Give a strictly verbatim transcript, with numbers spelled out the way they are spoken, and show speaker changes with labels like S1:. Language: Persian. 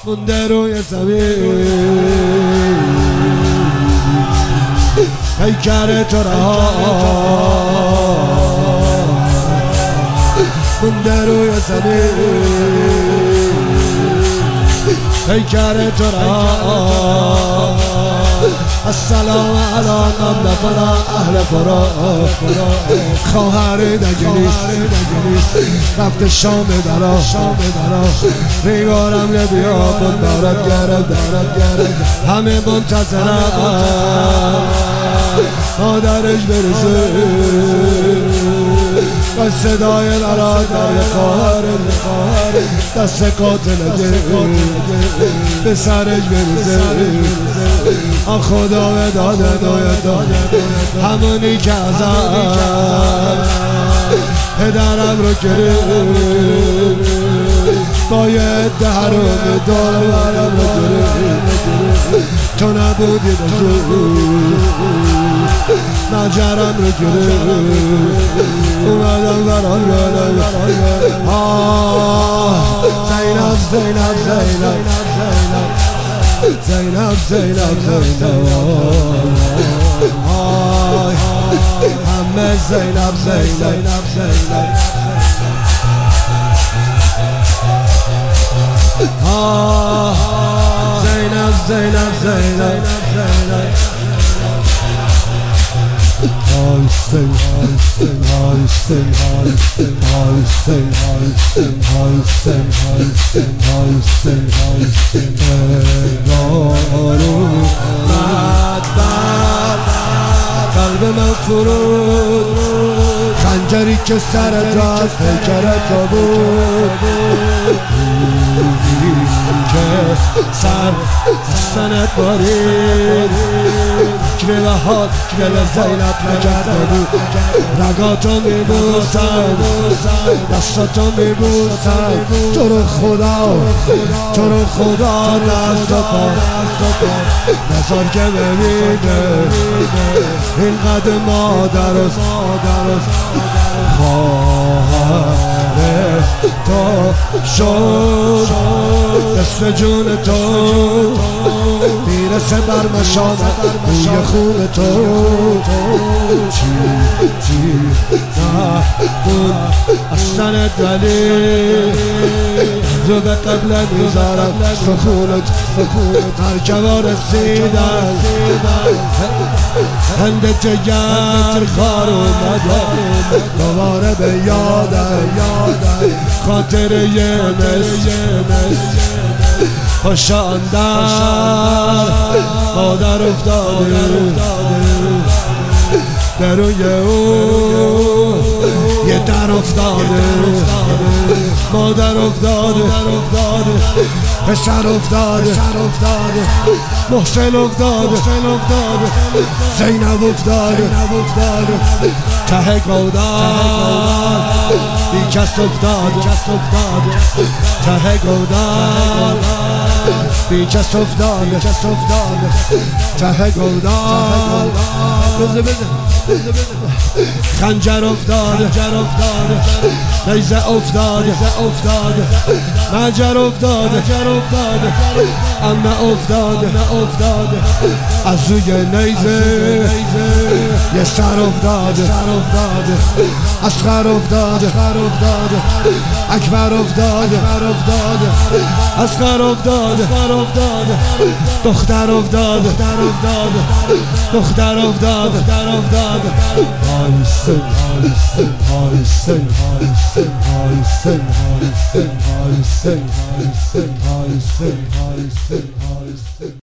S1: مونده روی زمین، پیکر تو رها مونده روی زمین، پیکر تو رها. السلام علی من نفر اهل فرا، خواهر نگریست رفت شام درا، ریگارم نبیا بود دارد گرد، همه منتظرم مادرش برسه و صدای برا در خواهر دست قاتل به سرش برسه. آن خدا به داده داده همونی که ازم پدرم رو گرفت، باید درون دارم رو گرفت، تو نبودی بزرگ نجرم رو گرفت، اومدم بران بران آه زینب زینب زینب زینب زینب زینب آه همه زینب زینب زینب آه زینب زینب زینب زینب Hosting, hosting, hosting, hosting, hosting, hosting, hosting, hosting, hosting, hosting, نگارو بدبخت قلب من فرود، خنجری که سرت رفت پیکرت را بود، که سر سنت بارید، گره و حال گره زینب نکرده بود، رگاتو میبوسم دستاتو میبوسم، تو رو خدا تو رو خدا دست و پا نظر که ببینه این قد مادر و خواهر تو شد، دست جون تو میرسه بر مشامت بوی خوب تو، چی چی نبود اصلا دلی رو به قبل میذارم سخونت مرکبا رسیدن، هند جگر خار اومده دوباره به یادم، خاطر یه مس خوشان در مادر افتاده، بروی او یه در افتاده، مادر افتاده، پسر افتاده، محسن افتاده، زینب افتاده، ته گودان بی کس افتاده، ته گودان بی کس افتاده، ته گودان خنجر افتاده، نیزه افتاده، مجر افتاده، امه افتاده، از روی نیزه یه سر افتاده، اصغر افتاده، اکبر افتاده، اصغر افتاده، دختر افتاده، دختر افتاده، هایسن هایسن هایسن هایسن هایسن هایسن هایسن هایسن هایسن هایسن